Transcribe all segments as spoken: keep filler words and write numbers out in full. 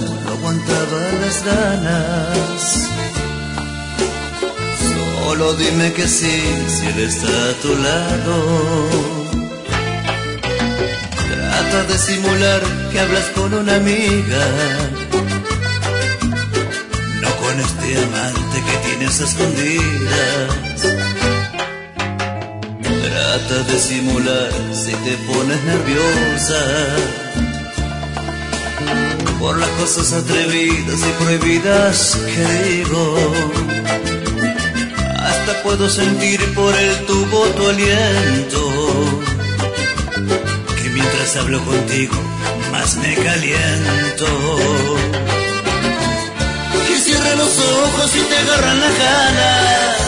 no aguantaba las ganas. Solo dime que sí, si él está a tu lado. Trata de simular que hablas con una amiga, no con este amante que tienes a escondidas. Trata de simular si te pones nerviosa por las cosas atrevidas y prohibidas que digo. Hasta puedo sentir por el tubo tu aliento, que mientras hablo contigo más me caliento. Que cierre los ojos y te agarran las ganas,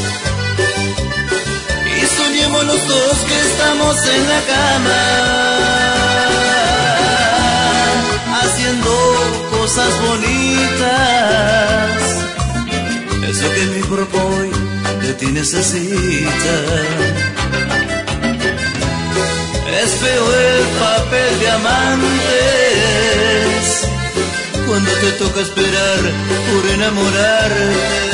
y soñemos los dos que estamos en la cama, haciendo cosas bonitas. Eso que mi cuerpo hoy de ti necesita. Es feo el papel de amantes cuando te toca esperar por enamorarte.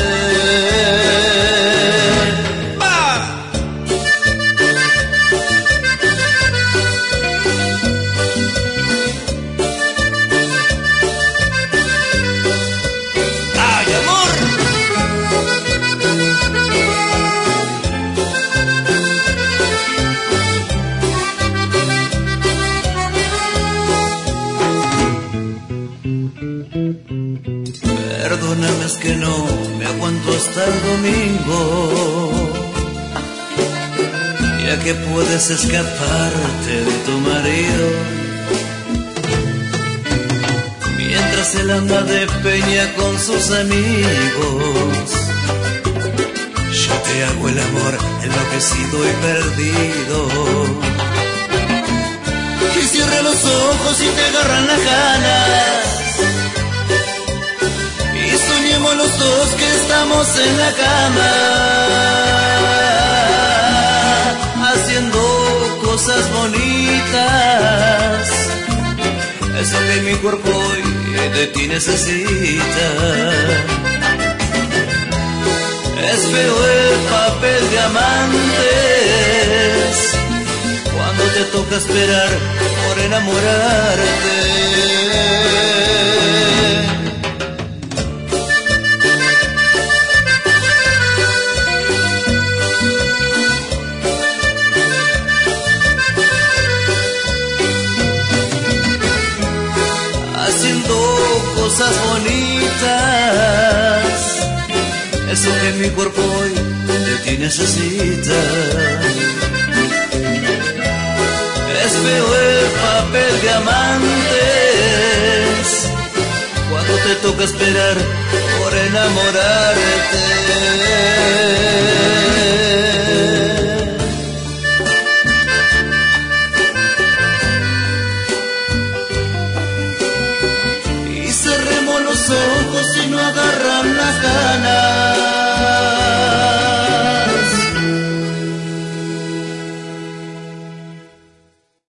Perdóname, es que no me aguanto hasta el domingo, ya que puedes escaparte de tu marido, mientras él anda de peña con sus amigos. Yo te hago el amor enloquecido y perdido. Que cierre los ojos y te agarran las ganas, y soñemos los dos que estamos en la cama, haciendo cosas bonitas. Eso que mi cuerpo hoy de ti necesita. Es feo el papel de amantes cuando te toca esperar por enamorarte. Cosas bonitas, eso que mi cuerpo hoy de ti necesita. Es feo el papel de amantes cuando te toca esperar por enamorarte.